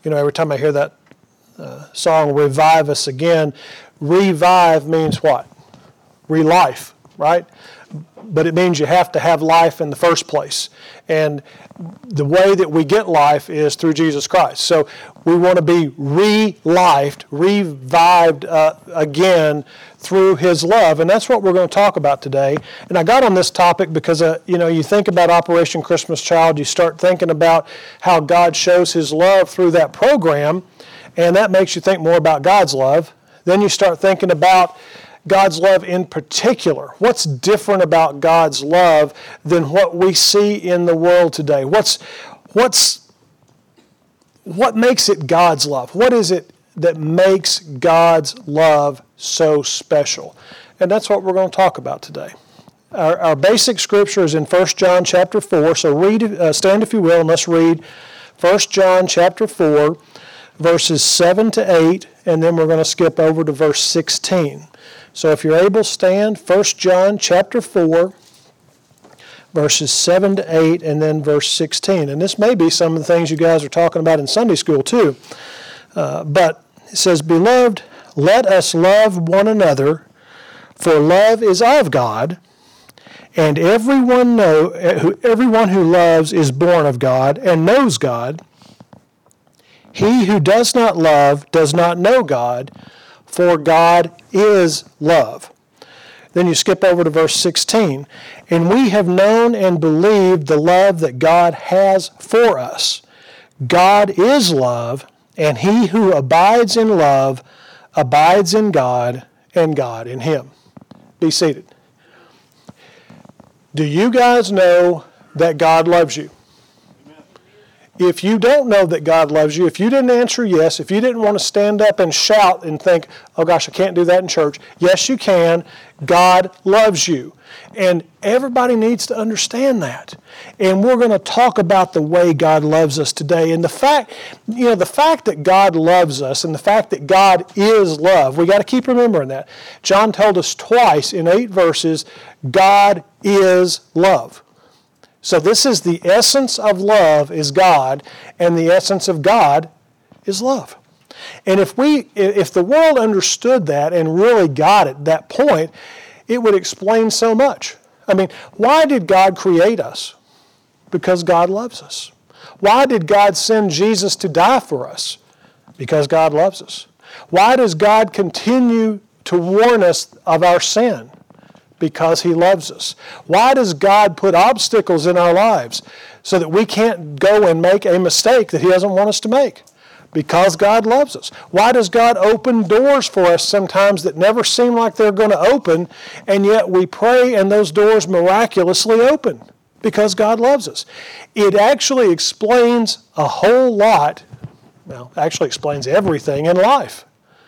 Every time I hear that song, Revive Us Again, revive means what? Relife, right? But it means you have to have life in the first place. And the way that we get life is through Jesus Christ. So we want to be revived again through His love. And that's what we're going to talk about today. And I got on this topic because, you think about Operation Christmas Child, you start thinking about how God shows His love through that program, and that makes you think more about God's love. Then you start thinking about God's love in particular. What's different about God's love than what we see in the world today? What makes it God's love? What is it that makes God's love so special? And that's what we're going to talk about today. Our basic scripture is in 1 John chapter 4. So stand if you will, and let's read 1 John chapter 4, verses 7 to 8, and then we're going to skip over to verse 16. So if you're able, stand 1 John chapter 4, verses 7 to 8, and then verse 16. And this may be some of the things you guys are talking about in Sunday school too. But it says, Beloved, let us love one another, for love is of God, and everyone who loves is born of God and knows God. He who does not love does not know God, for God is love. Then you skip over to verse 16. And we have known and believed the love that God has for us. God is love, and he who abides in love abides in God, and God in him. Be seated. Do you guys know that God loves you? If you don't know that God loves you, if you didn't answer yes, if you didn't want to stand up and shout and think, oh gosh, I can't do that in church. Yes, you can. God loves you. And everybody needs to understand that. And we're going to talk about the way God loves us today. And the fact that God loves us and the fact that God is love, we got to keep remembering that. John told us twice in 8 verses, God is love. So this is the essence of love is God, and the essence of God is love. And if the world understood that and really got it, that point, it would explain so much. I mean, why did God create us? Because God loves us. Why did God send Jesus to die for us? Because God loves us. Why does God continue to warn us of our sin? Because he loves us. Why does God put obstacles in our lives so that we can't go and make a mistake that he doesn't want us to make? Because God loves us. Why does God open doors for us sometimes that never seem like they're going to open, and yet we pray and those doors miraculously open? Because God loves us. It actually explains a whole lot, actually explains everything in life.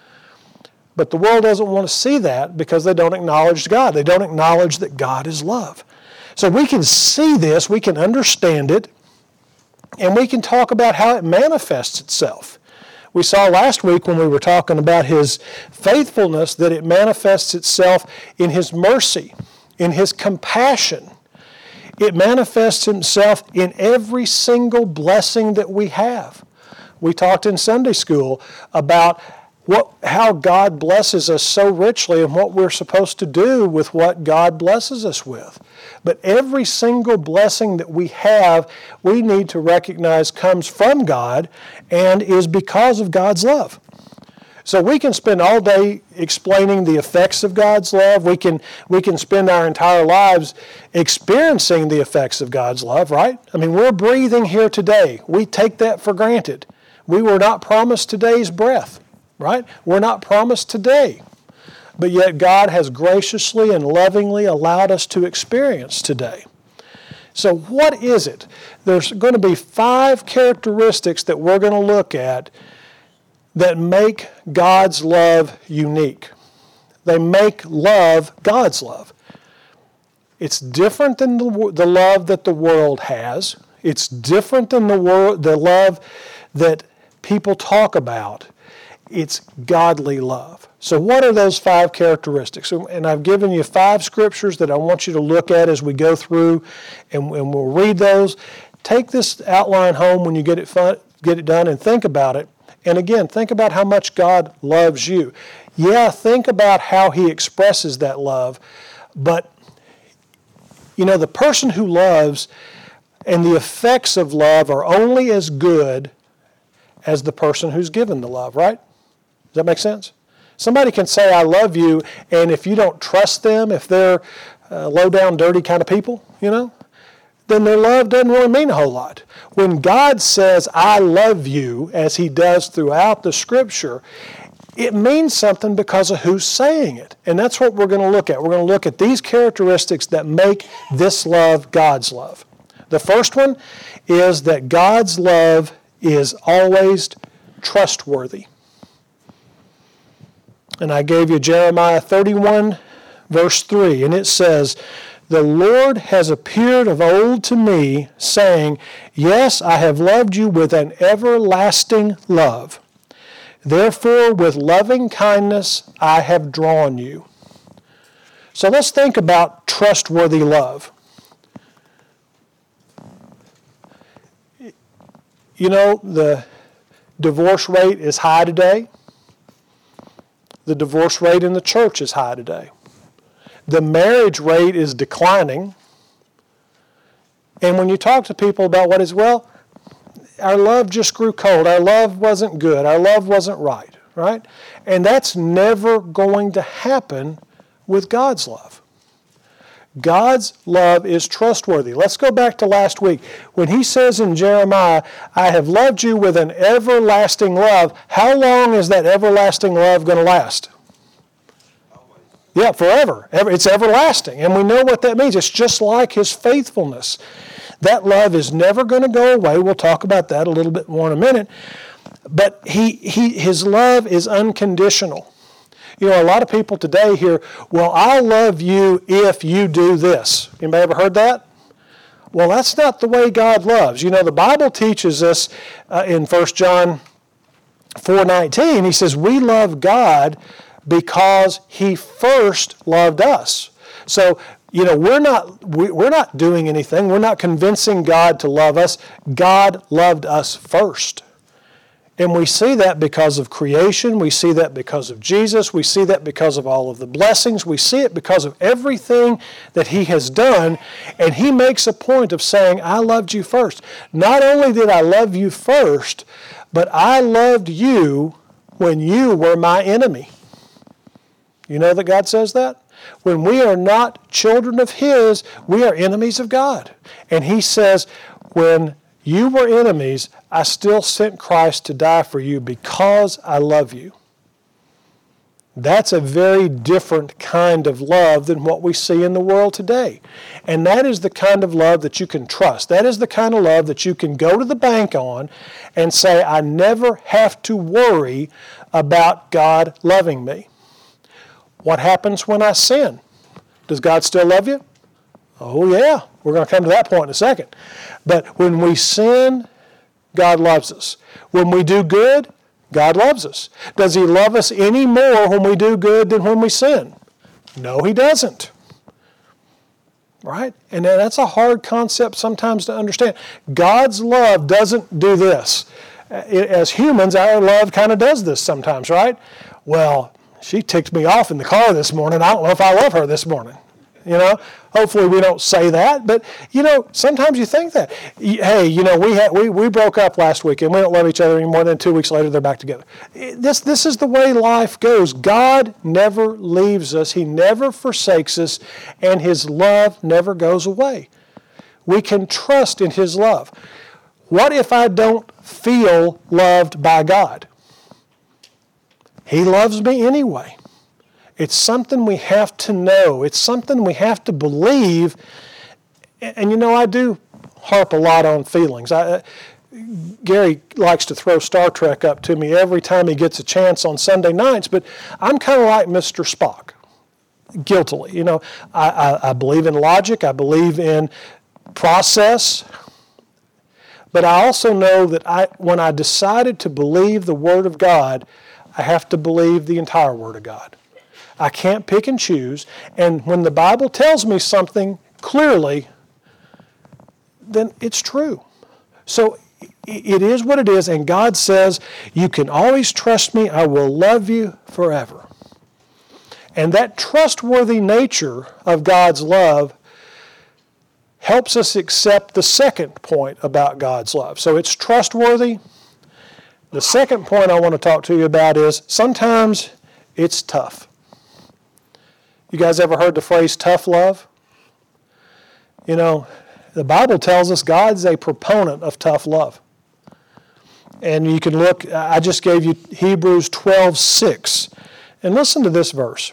But the world doesn't want to see that because they don't acknowledge God. They don't acknowledge that God is love. So we can see this, we can understand it, and we can talk about how it manifests itself. We saw last week when we were talking about his faithfulness that it manifests itself in his mercy, in his compassion. It manifests itself in every single blessing that we have. We talked in Sunday school about how God blesses us so richly and what we're supposed to do with what God blesses us with. But every single blessing that we have, we need to recognize comes from God and is because of God's love. So we can spend all day explaining the effects of God's love. We can spend our entire lives experiencing the effects of God's love, right? I mean, we're breathing here today. We take that for granted. We were not promised today's breath. Right? We're not promised today. But yet God has graciously and lovingly allowed us to experience today. So what is it? There's going to be 5 characteristics that we're going to look at that make God's love unique. They make love God's love. It's different than the love that the world has. It's different than the love that people talk about. It's godly love. So what are those 5 characteristics? And I've given you 5 scriptures that I want you to look at as we go through, and we'll read those. Take this outline home when you get it get it done and think about it. And again, think about how much God loves you. Yeah, think about how He expresses that love. But, the person who loves and the effects of love are only as good as the person who's given the love, right? Does that make sense? Somebody can say, I love you, and if you don't trust them, if they're low down, dirty kind of people, then their love doesn't really mean a whole lot. When God says, I love you, as He does throughout the Scripture, it means something because of who's saying it. And that's what we're going to look at. We're going to look at these characteristics that make this love God's love. The first one is that God's love is always trustworthy. And I gave you Jeremiah 31, verse 3, and it says, the Lord has appeared of old to me, saying, yes, I have loved you with an everlasting love. Therefore, with loving kindness I have drawn you. So let's think about trustworthy love. The divorce rate is high today. The divorce rate in the church is high today. The marriage rate is declining. And when you talk to people about what is, our love just grew cold. Our love wasn't good. Our love wasn't right? And that's never going to happen with God's love. God's love is trustworthy. Let's go back to last week. When He says in Jeremiah, I have loved you with an everlasting love, how long is that everlasting love going to last? Yeah, forever. It's everlasting. And we know what that means. It's just like His faithfulness. That love is never going to go away. We'll talk about that a little bit more in a minute. But His love is unconditional. A lot of people today hear, I'll love you if you do this. Anybody ever heard that? Well, that's not the way God loves. The Bible teaches us in 1 John 4:19, He says, we love God because He first loved us. So, we're not doing anything. We're not convincing God to love us. God loved us first. And we see that because of creation. We see that because of Jesus. We see that because of all of the blessings. We see it because of everything that He has done. And He makes a point of saying, I loved you first. Not only did I love you first, but I loved you when you were my enemy. You know that God says that? When we are not children of His, we are enemies of God. And He says, when you were enemies, I still sent Christ to die for you because I love you. That's a very different kind of love than what we see in the world today. And that is the kind of love that you can trust. That is the kind of love that you can go to the bank on and say, I never have to worry about God loving me. What happens when I sin? Does God still love you? Oh yeah, we're going to come to that point in a second. But when we sin, God loves us. When we do good, God loves us. Does He love us any more when we do good than when we sin? No, He doesn't. Right? And that's a hard concept sometimes to understand. God's love doesn't do this. As humans, our love kind of does this sometimes, right? Well, she ticked me off in the car this morning. I don't know if I love her this morning. Hopefully we don't say that, but sometimes you think that. Hey, we broke up last week and we don't love each other anymore. Then 2 weeks later they're back together. This is the way life goes. God never leaves us. He never forsakes us, and His love never goes away. We can trust in His love. What if I don't feel loved by God? He loves me anyway. It's something we have to know. It's something we have to believe. And I do harp a lot on feelings. Gary likes to throw Star Trek up to me every time he gets a chance on Sunday nights, but I'm kind of like Mr. Spock, guiltily. I believe in logic. I believe in process. But I also know that when I decided to believe the Word of God, I have to believe the entire Word of God. I can't pick and choose. And when the Bible tells me something clearly, then it's true. So it is what it is, and God says, you can always trust me, I will love you forever. And that trustworthy nature of God's love helps us accept the second point about God's love. So it's trustworthy. The second point I want to talk to you about is sometimes it's tough. You guys ever heard the phrase tough love? You know, the Bible tells us God's a proponent of tough love. And you can look, I just gave you Hebrews 12:6. And listen to this verse.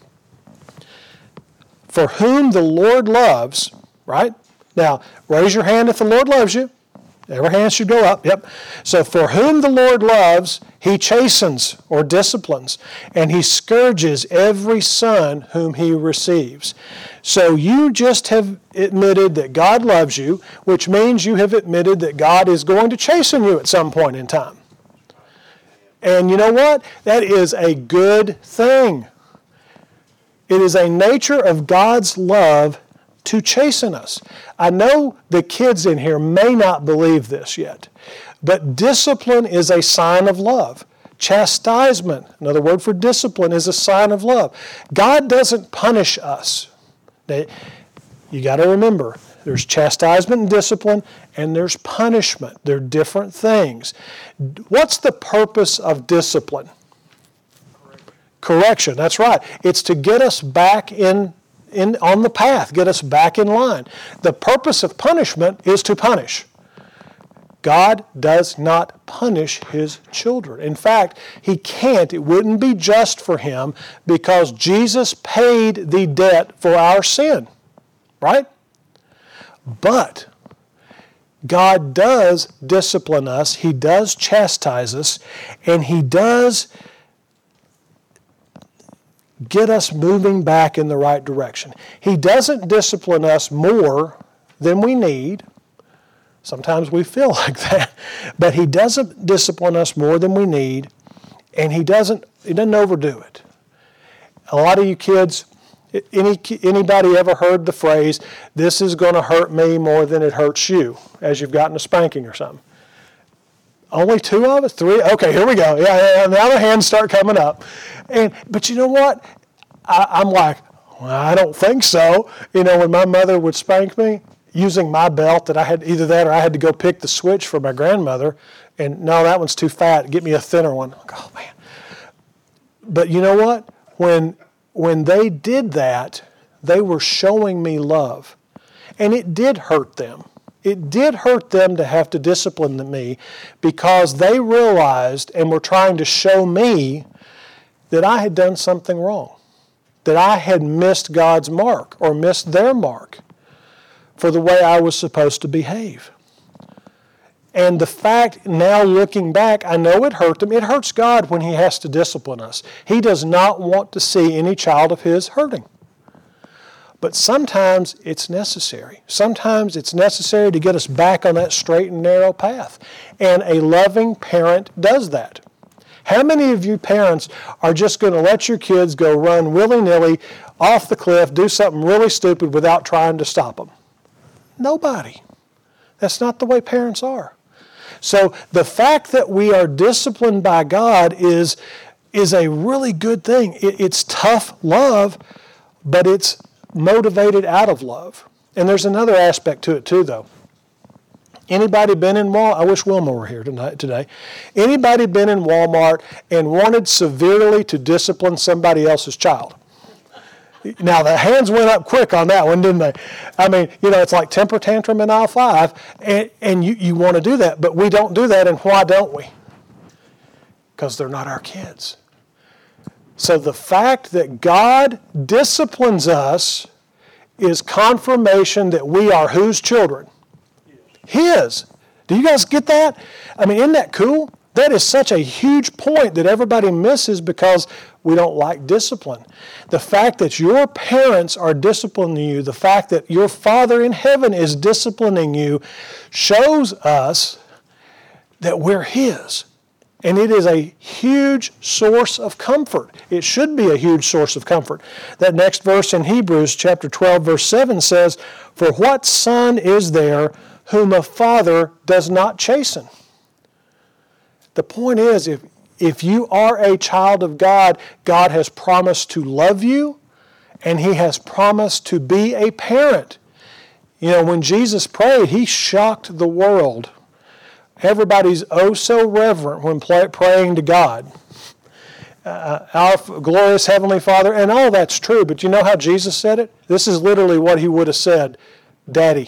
For whom the Lord loves, right? Now, raise your hand if the Lord loves you. Every hand should go up. Yep. So for whom the Lord loves, he chastens or disciplines, and he scourges every son whom he receives. So you just have admitted that God loves you, which means you have admitted that God is going to chasten you at some point in time. And you know what? That is a good thing. It is a nature of God's love to chasten us. I know the kids in here may not believe this yet, but discipline is a sign of love. Chastisement, another word for discipline, is a sign of love. God doesn't punish us. You got to remember, there's chastisement and discipline, and there's punishment. They're different things. What's the purpose of discipline? Correction, that's right. It's to get us back on the path, get us back in line. The purpose of punishment is to punish. God does not punish his children. In fact, he can't. It wouldn't be just for him because Jesus paid the debt for our sin, right? But God does discipline us. He does chastise us, and he does get us moving back in the right direction. He doesn't discipline us more than we need. Sometimes we feel like that. But he doesn't discipline us more than we need, and he doesn't overdo it. A lot of you kids, anybody ever heard the phrase, this is going to hurt me more than it hurts you, as you've gotten a spanking or something? Only two of us? Three? Okay, here we go. Yeah, now the hands start coming up. But you know what? I'm like, well, I don't think so. You know, when my mother would spank me, using my belt that I had, either that or I had to go pick the switch for my grandmother, and no, that one's too fat. Get me a thinner one. Like, oh, man. But you know what? When they did that, they were showing me love. And it did hurt them. It did hurt them to have to discipline me because they realized and were trying to show me that I had done something wrong, that I had missed God's mark or missed their mark for the way I was supposed to behave. And the fact, now looking back, I know it hurt them. It hurts God when he has to discipline us. He does not want to see any child of his hurting. But sometimes it's necessary. Sometimes it's necessary to get us back on that straight and narrow path. And a loving parent does that. How many of you parents are just going to let your kids go run willy-nilly off the cliff, do something really stupid without trying to stop them? Nobody. That's not the way parents are. So the fact that we are disciplined by God is a really good thing. It's tough love, but it's motivated out of love. And there's another aspect to it too, though. Anybody been in Walmart? I wish Wilma were here today. Anybody been in Walmart and wanted severely to discipline somebody else's child? Now, the hands went up quick on that one, didn't they? I mean, you know, it's like temper tantrum in aisle 5, and you want to do that, but we don't do that, and why don't we? Because they're not our kids. So the fact that God disciplines us is confirmation that we are whose children? His. Do you guys get that? I mean, isn't that cool? That is such a huge point that everybody misses because we don't like discipline. The fact that your parents are disciplining you, the fact that your Father in heaven is disciplining you, shows us that we're His. And it is a huge source of comfort. It should be a huge source of comfort. That next verse in Hebrews chapter 12, verse 7 says, "For what son is there whom a father does not chasten?" The point is, if you are a child of God, God has promised to love you, and He has promised to be a parent. You know, when Jesus prayed, He shocked the world. Everybody's oh so reverent when praying to God. Our glorious Heavenly Father, and all that's true, but you know how Jesus said it? This is literally what He would have said, Daddy.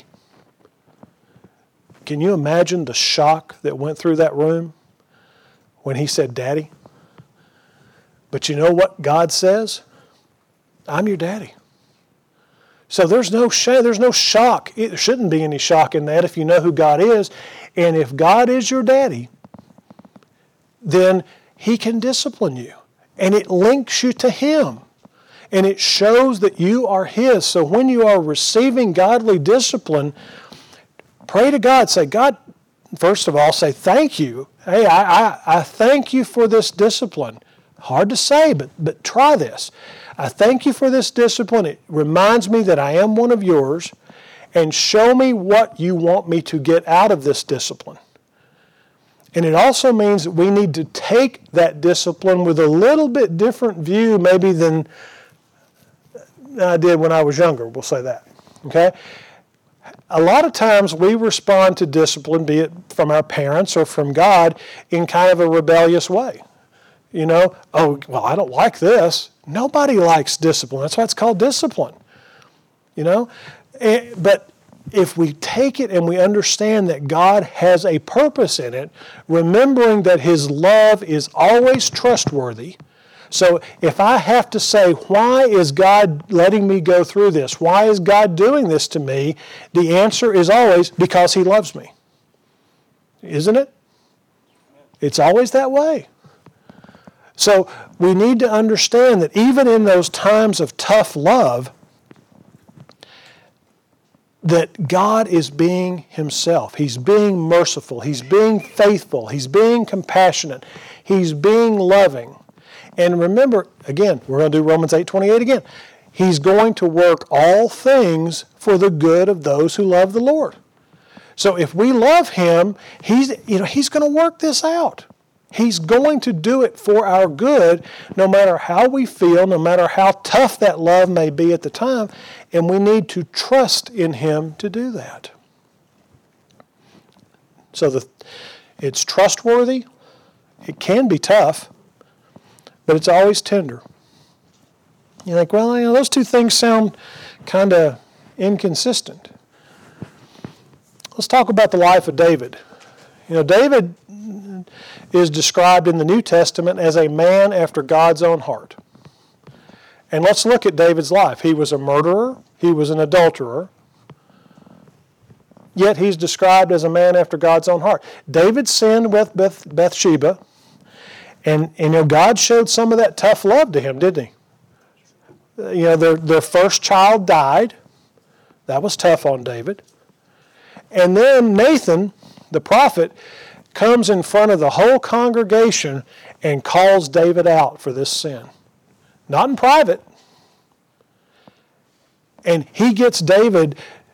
Can you imagine the shock that went through that room when He said Daddy? But you know what God says? I'm your daddy. So there's no shock. There shouldn't be any shock in that if you know who God is. And if God is your daddy, then He can discipline you. And it links you to Him. And it shows that you are His. So when you are receiving godly discipline, pray to God. Say, God, first of all, say thank you. Hey, I thank you for this discipline. Hard to say, but try this. I thank you for this discipline. It reminds me that I am one of yours, and show me what you want me to get out of this discipline. And it also means that we need to take that discipline with a little bit different view maybe than I did when I was younger, we'll say that. Okay? A lot of times we respond to discipline, be it from our parents or from God, in kind of a rebellious way. You know, oh, well, I don't like this. Nobody likes discipline. That's why it's called discipline. You know? But if we take it and we understand that God has a purpose in it, remembering that His love is always trustworthy. So if I have to say, why is God letting me go through this? Why is God doing this to me? The answer is always because He loves me. Isn't it? It's always that way. So we need to understand that even in those times of tough love, that God is being Himself. He's being merciful. He's being faithful. He's being compassionate. He's being loving. And remember, again, we're going to do Romans 8:28 again. He's going to work all things for the good of those who love the Lord. So if we love Him, He's going to work this out. He's going to do it for our good, no matter how we feel, no matter how tough that love may be at the time, and we need to trust in Him to do that. So it's trustworthy, it can be tough, but it's always tender. You think, well, those two things sound kind of inconsistent. Let's talk about the life of David. David is described in the New Testament as a man after God's own heart. And let's look at David's life. He was a murderer. He was an adulterer. Yet he's described as a man after God's own heart. David sinned with Bathsheba. And God showed some of that tough love to him, didn't He? Their first child died. That was tough on David. And then Nathan, the prophet, comes in front of the whole congregation and calls David out for this sin. Not in private. And he gets David,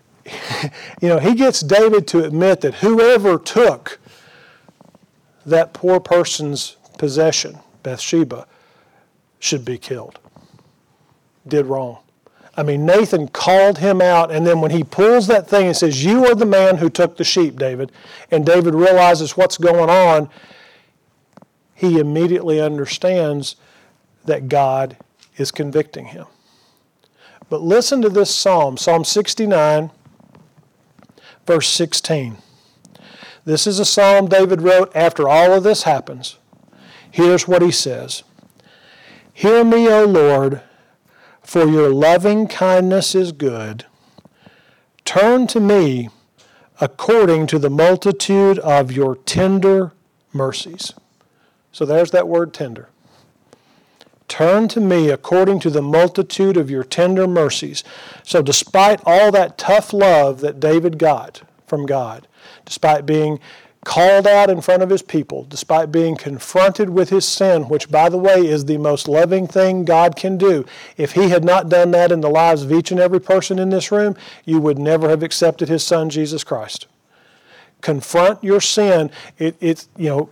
to admit that whoever took that poor person's possession, Bathsheba, should be killed. Did wrong. Nathan called him out, and then when he pulls that thing and says, you are the man who took the sheep, David, and David realizes what's going on, he immediately understands that God is convicting him. But listen to this psalm, Psalm 69, verse 16. This is a psalm David wrote after all of this happens. Here's what he says. Hear me, O Lord, for your loving kindness is good. Turn to me according to the multitude of your tender mercies. So there's that word tender. Turn to me according to the multitude of your tender mercies. So despite all that tough love that David got from God, despite being called out in front of his people, despite being confronted with his sin, which, by the way, is the most loving thing God can do. If He had not done that in the lives of each and every person in this room, you would never have accepted His Son, Jesus Christ. Confront your sin.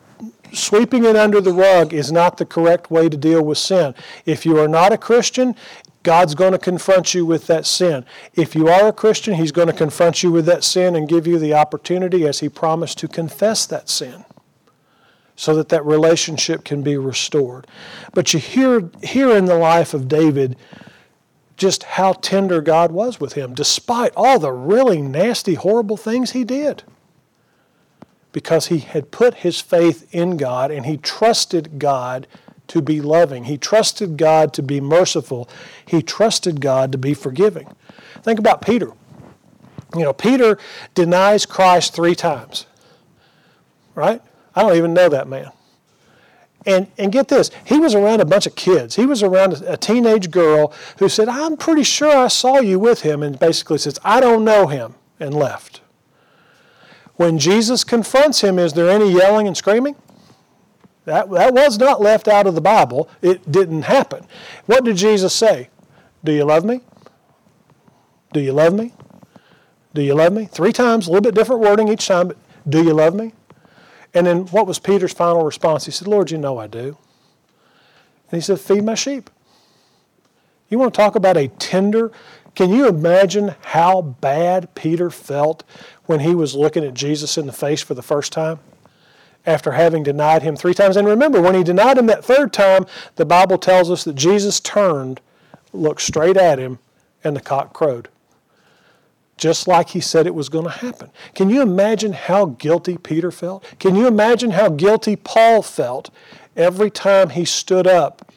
sweeping it under the rug is not the correct way to deal with sin. If you are not a Christian, God's going to confront you with that sin. If you are a Christian, He's going to confront you with that sin and give you the opportunity, as He promised, to confess that sin so that that relationship can be restored. But you hear in the life of David just how tender God was with him, despite all the really nasty, horrible things he did. Because he had put his faith in God and he trusted God to be loving. He trusted God to be merciful. He trusted God to be forgiving. Think about Peter. Peter denies Christ 3 times. Right? I don't even know that man. And get this, he was around a bunch of kids. He was around a teenage girl who said, I'm pretty sure I saw you with him, and basically says, I don't know him, and left. When Jesus confronts him, is there any yelling and screaming? That was not left out of the Bible. It didn't happen. What did Jesus say? Do you love me? Do you love me? Do you love me? 3 times, a little bit different wording each time, but do you love me? And then what was Peter's final response? He said, Lord, you know I do. And he said, feed my sheep. You want to talk about a tender? Can you imagine how bad Peter felt when he was looking at Jesus in the face for the first time after having denied him 3 times? And remember, when he denied him that 3rd time, the Bible tells us that Jesus turned, looked straight at him, and the cock crowed. Just like he said it was going to happen. Can you imagine how guilty Peter felt? Can you imagine how guilty Paul felt every time he stood up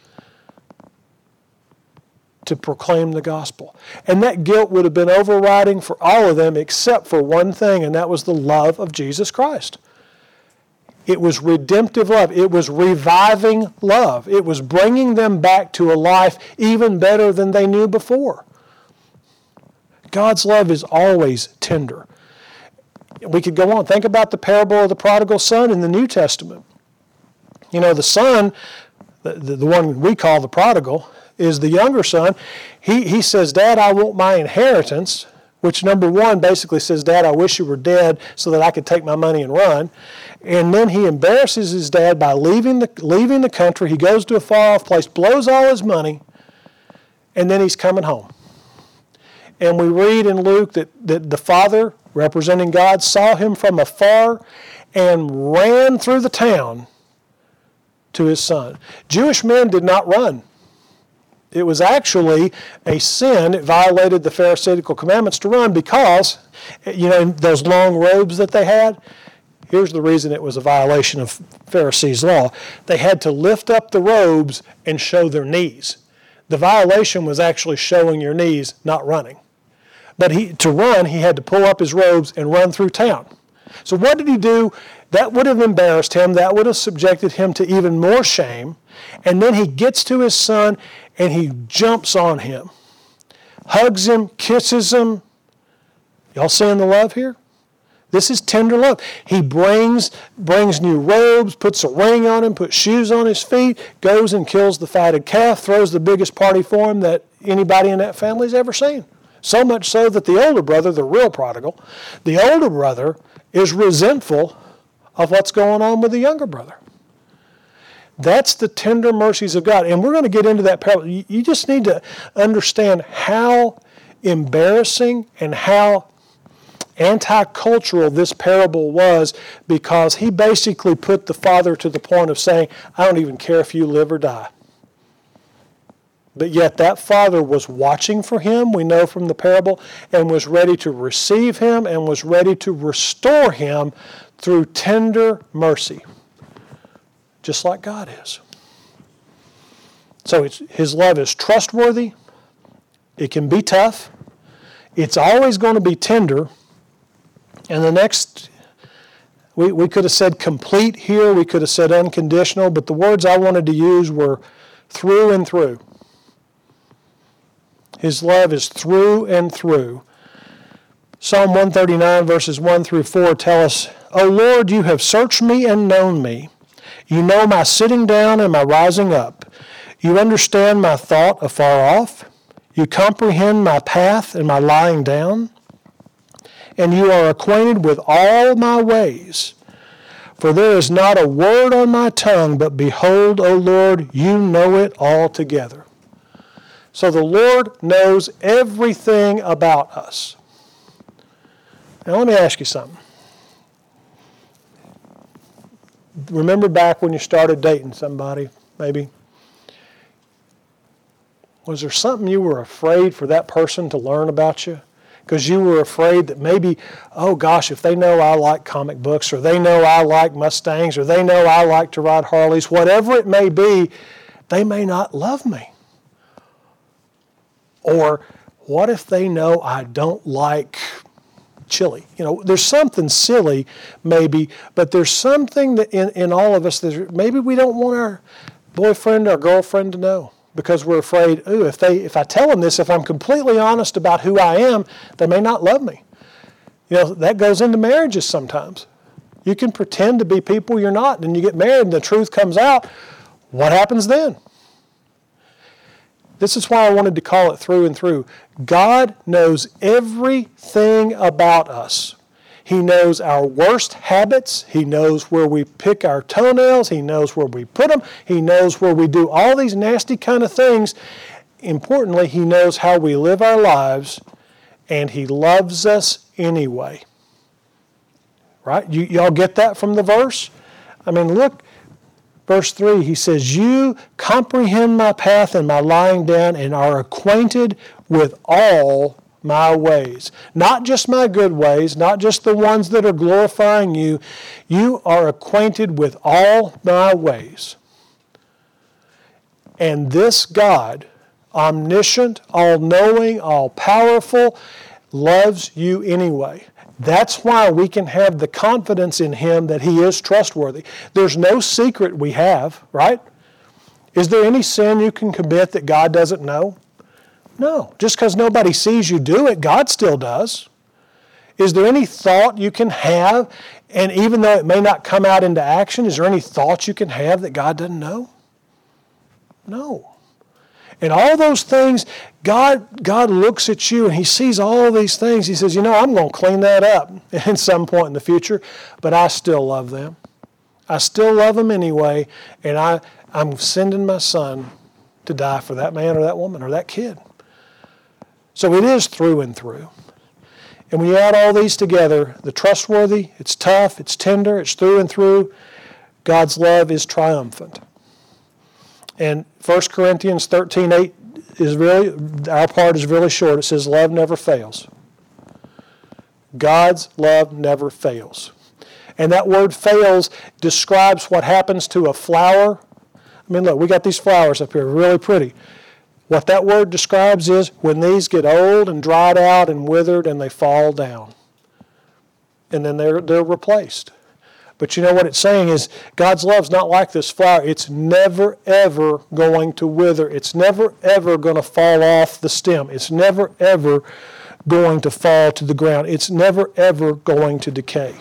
to proclaim the gospel? And that guilt would have been overriding for all of them except for one thing, and that was the love of Jesus Christ. It was redemptive love. It was reviving love. It was bringing them back to a life even better than they knew before. God's love is always tender. We could go on. Think about the parable of the prodigal son in the New Testament. The son, the one we call the prodigal, is the younger son. He says, Dad, I want my inheritance, which number 1 basically says, Dad, I wish you were dead so that I could take my money and run. And then he embarrasses his dad by leaving the country. He goes to a far-off place, blows all his money, and then he's coming home. And we read in Luke that the father, representing God, saw him from afar and ran through the town to his son. Jewish men did not run. It was actually a sin. It violated the Pharisaical commandments to run because, those long robes that they had, here's the reason it was a violation of Pharisees' law. They had to lift up the robes and show their knees. The violation was actually showing your knees, not running. But to run, he had to pull up his robes and run through town. So what did he do? That would have embarrassed him. That would have subjected him to even more shame. And then he gets to his son and he jumps on him, hugs him, kisses him. Y'all seeing the love here? This is tender love. He brings new robes, puts a ring on him, puts shoes on his feet, goes and kills the fatted calf, throws the biggest party for him that anybody in that family's ever seen. So much so that the older brother, the real prodigal, the older brother is resentful of what's going on with the younger brother. That's the tender mercies of God. And we're going to get into that parable. You just need to understand how embarrassing and how anti-cultural this parable was, because he basically put the father to the point of saying, I don't even care if you live or die. But yet that father was watching for him, we know from the parable, and was ready to receive him and was ready to restore him through tender mercy, just like God is. So his love is trustworthy. It can be tough. It's always going to be tender. And the next, we could have said complete here, we could have said unconditional, but the words I wanted to use were through and through. His love is through and through. Psalm 139 verses 1 through 4 tell us, O Lord, you have searched me and known me. You know my sitting down and my rising up. You understand my thought afar off. You comprehend my path and my lying down. And you are acquainted with all my ways. For there is not a word on my tongue, but behold, O Lord, you know it altogether. So the Lord knows everything about us. Now let me ask you something. Remember back when you started dating somebody, maybe? Was there something you were afraid for that person to learn about you? Because you were afraid that maybe, oh gosh, if they know I like comic books, or they know I like Mustangs, or they know I like to ride Harleys, whatever it may be, they may not love me. Or what if they know I don't like chili? You know, there's something silly maybe, but there's something that in all of us that maybe we don't want our boyfriend or girlfriend to know. Because we're afraid, ooh, if I tell them this, if I'm completely honest about who I am, they may not love me. You know, that goes into marriages sometimes. You can pretend to be people you're not, and you get married and the truth comes out. What happens then? This is why I wanted to call it Through and Through. God knows everything about us. He knows our worst habits. He knows where we pick our toenails. He knows where we put them. He knows where we do all these nasty kind of things. Importantly, He knows how we live our lives, and He loves us anyway. Right? Y'all get that from the verse? I mean, look, verse 3, He says, you comprehend my path and my lying down and are acquainted with all my ways. Not just my good ways, not just the ones that are glorifying you. You are acquainted with all my ways. And this God, omniscient, all-knowing, all-powerful, loves you anyway. That's why we can have the confidence in Him that He is trustworthy. There's no secret we have, right? Is there any sin you can commit that God doesn't know? No. Just because nobody sees you do it, God still does. Is there any thought you can have, and even though it may not come out into action, is there any thought you can have that God doesn't know? No. And all those things, God looks at you and He sees all these things. He says, you know, I'm going to clean that up at some point in the future, but I still love them. I still love them anyway, and I'm sending my Son to die for that man or that woman or that kid. So it is through and through. And when you add all these together, the trustworthy, it's tough, it's tender, it's through and through, God's love is triumphant. And 1 Corinthians 13:8 is really, our part is really short. It says, love never fails. God's love never fails. And that word fails describes what happens to a flower. I mean, look, we got these flowers up here, really pretty. What that word describes is when these get old and dried out and withered and they fall down. And then they're replaced. But you know what it's saying is God's love's not like this flower. It's never, ever going to wither. It's never, ever going to fall off the stem. It's never, ever going to fall to the ground. It's never, ever going to decay.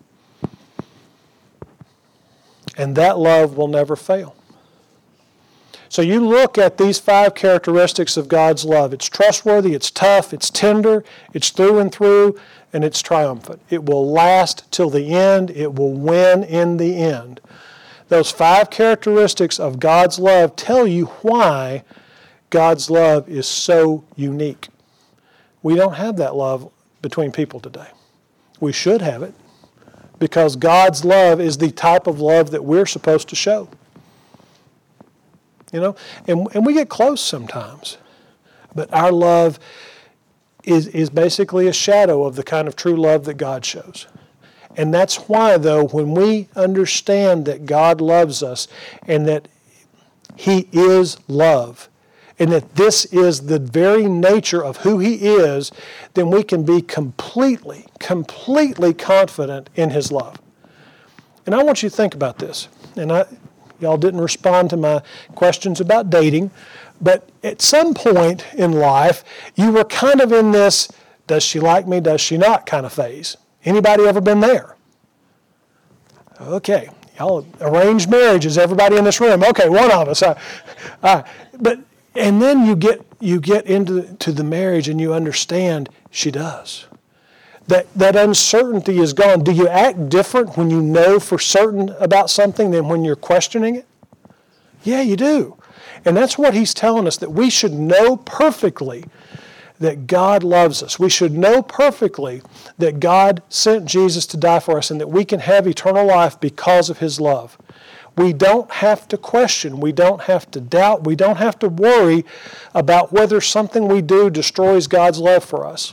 And that love will never fail. So you look at these 5 characteristics of God's love. It's trustworthy, it's tough, it's tender, it's through and through, and it's triumphant. It will last till the end. It will win in the end. Those 5 characteristics of God's love tell you why God's love is so unique. We don't have that love between people today. We should have it, because God's love is the type of love that we're supposed to show. You know, and we get close sometimes, but our love is basically a shadow of the kind of true love that God shows. And that's why, though, when we understand that God loves us and that He is love, and that this is the very nature of who He is, then we can be completely confident in His love. And I want you to think about this. And y'all didn't respond to my questions about dating, but at some point in life, you were kind of in this, does she like me, does she not kind of phase. Anybody ever been there? Okay, y'all arranged marriages, everybody in this room. Okay, one of us. And then you get into the marriage and you understand she does. That uncertainty is gone. Do you act different when you know for certain about something than when you're questioning it? Yeah, you do. And that's what he's telling us, that we should know perfectly that God loves us. We should know perfectly that God sent Jesus to die for us and that we can have eternal life because of his love. We don't have to question. We don't have to doubt. We don't have to worry about whether something we do destroys God's love for us.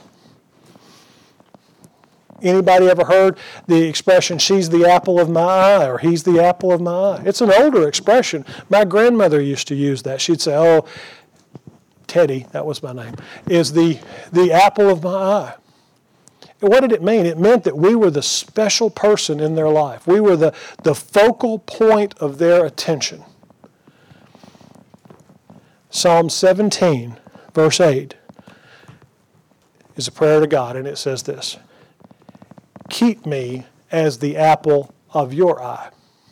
Anybody ever heard the expression, she's the apple of my eye, or he's the apple of my eye? It's an older expression. My grandmother used to use that. She'd say, oh, Teddy, that was my name, is the apple of my eye. And what did it mean? It meant that we were the special person in their life. We were the focal point of their attention. Psalm 17, verse 8, is a prayer to God, and it says this: keep me as the apple of your eye.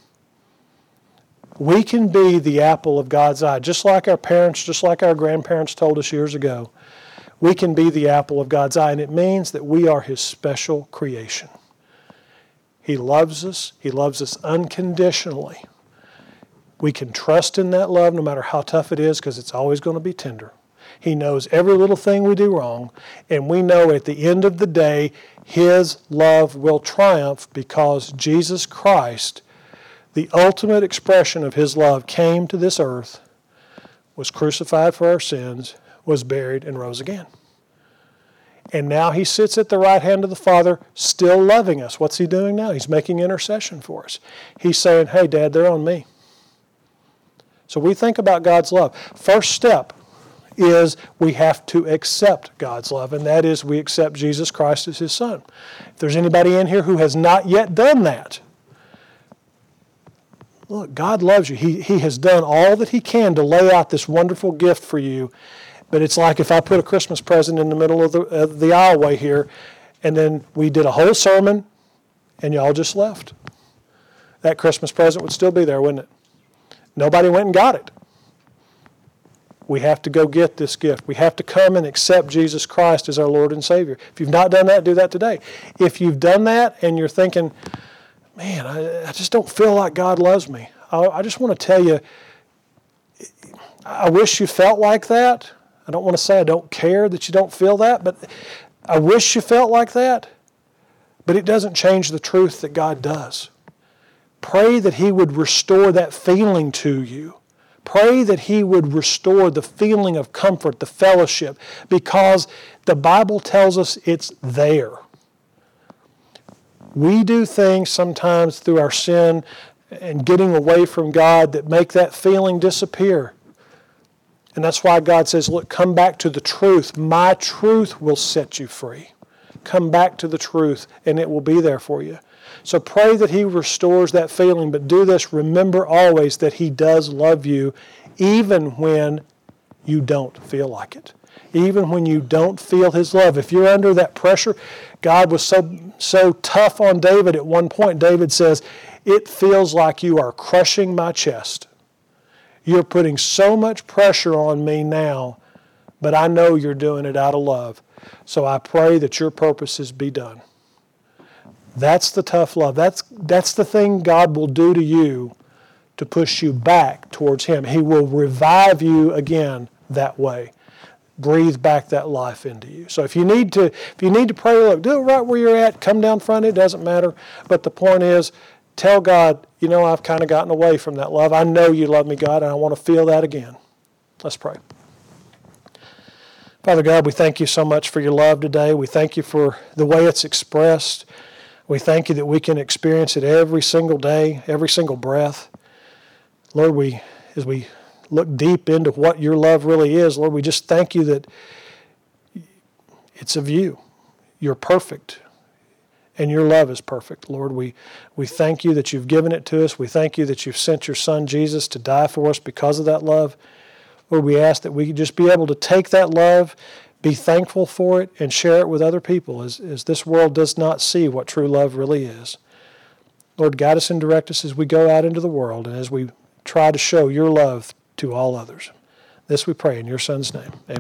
We can be the apple of God's eye, just like our parents, just like our grandparents told us years ago. We can be the apple of God's eye, and it means that we are his special creation. He loves us. He loves us unconditionally. We can trust in that love no matter how tough it is, because it's always going to be tender. He knows every little thing we do wrong, and we know at the end of the day, his love will triumph because Jesus Christ, the ultimate expression of his love, came to this earth, was crucified for our sins, was buried, and rose again. And now he sits at the right hand of the Father, still loving us. What's he doing now? He's making intercession for us. He's saying, hey, Dad, they're on me. So we think about God's love. First step is we have to accept God's love, and that is we accept Jesus Christ as his Son. If there's anybody in here who has not yet done that, look, God loves you. He has done all that he can to lay out this wonderful gift for you, but it's like if I put a Christmas present in the middle of the aisleway here, and then we did a whole sermon, and y'all just left. That Christmas present would still be there, wouldn't it? Nobody went and got it. We have to go get this gift. We have to come and accept Jesus Christ as our Lord and Savior. If you've not done that, do that today. If you've done that and you're thinking, man, I just don't feel like God loves me, I just want to tell you, I wish you felt like that. I don't want to say I don't care that you don't feel that, but I wish you felt like that. But it doesn't change the truth that God does. Pray that he would restore that feeling to you. Pray that he would restore the feeling of comfort, the fellowship, because the Bible tells us it's there. We do things sometimes through our sin and getting away from God that make that feeling disappear. And that's why God says, look, come back to the truth. My truth will set you free. Come back to the truth, and it will be there for you. So pray that he restores that feeling, but do this. Remember always that he does love you, even when you don't feel like it. Even when you don't feel his love. If you're under that pressure, God was so tough on David at one point. David says, it feels like you are crushing my chest. You're putting so much pressure on me now, but I know you're doing it out of love. So I pray that your purposes be done. That's the tough love. That's the thing God will do to you to push you back towards him. He will revive you again that way. Breathe back that life into you. So if you need to pray, look, do it right where you're at. Come down front, it doesn't matter. But the point is, tell God, I've kind of gotten away from that love. I know you love me, God, and I want to feel that again. Let's pray. Father God, we thank you so much for your love today. We thank you for the way it's expressed. We thank you that we can experience it every single day, every single breath. Lord, as we look deep into what your love really is, Lord, we just thank you that it's of you. You're perfect, and your love is perfect. Lord, we thank you that you've given it to us. We thank you that you've sent your Son, Jesus, to die for us because of that love. Lord, we ask that we just be able to take that love, be thankful for it, and share it with other people as this world does not see what true love really is. Lord, guide us and direct us as we go out into the world and as we try to show your love to all others. This we pray in your Son's name. Amen.